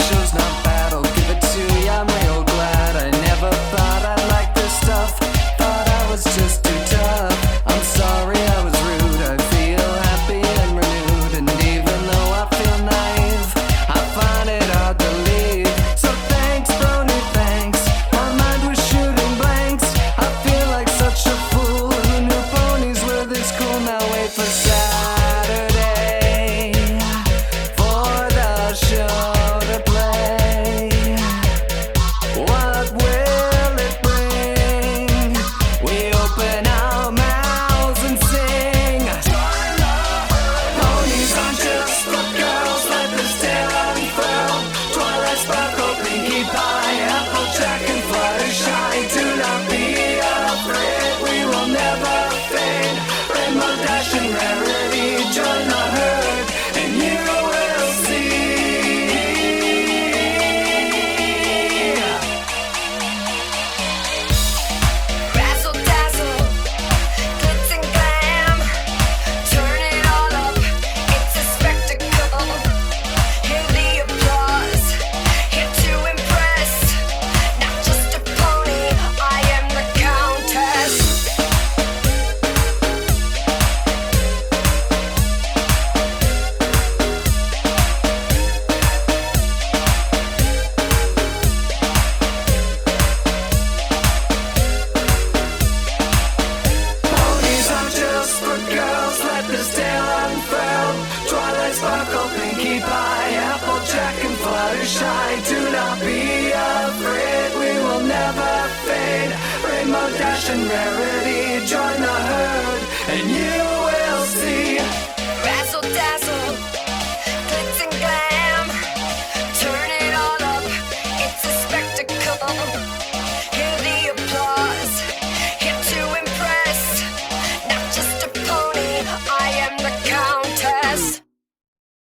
show's not bad, I'll give it to you, I'm real glad. I never thought I'd like this stuff, thought I was just too tough. I'm sorry I was rude, I feel happy and renewed. And even though I feel naive, I find it hard to leave. So thanks, Brony, thanks. My mind was shooting blanks. I feel like such a fool. Who knew ponies were this cool? Now wait for Saturday for the show to play. What will it bring? We open our mouths and sing. Ponies aren't just for girls, let this tale unfurl. Twilight sparkle, pinkie pie, applejack and fluttershy. Do not be afraid, we will never fade. Rainbow dash and rarity, join the herd, and you will see. Razzle dazzle, glitz and glam, turn it all up, it's a spectacle. Hear the applause, here to impress. Not just a pony, I am the countess. Ponies aren't just for girls, let this tale unfurl. Twilight sparkle, pinkie pie, applejack and fluttershy. Do not be afraid, we will never fade. Rainbow dash and rarity, join the herd.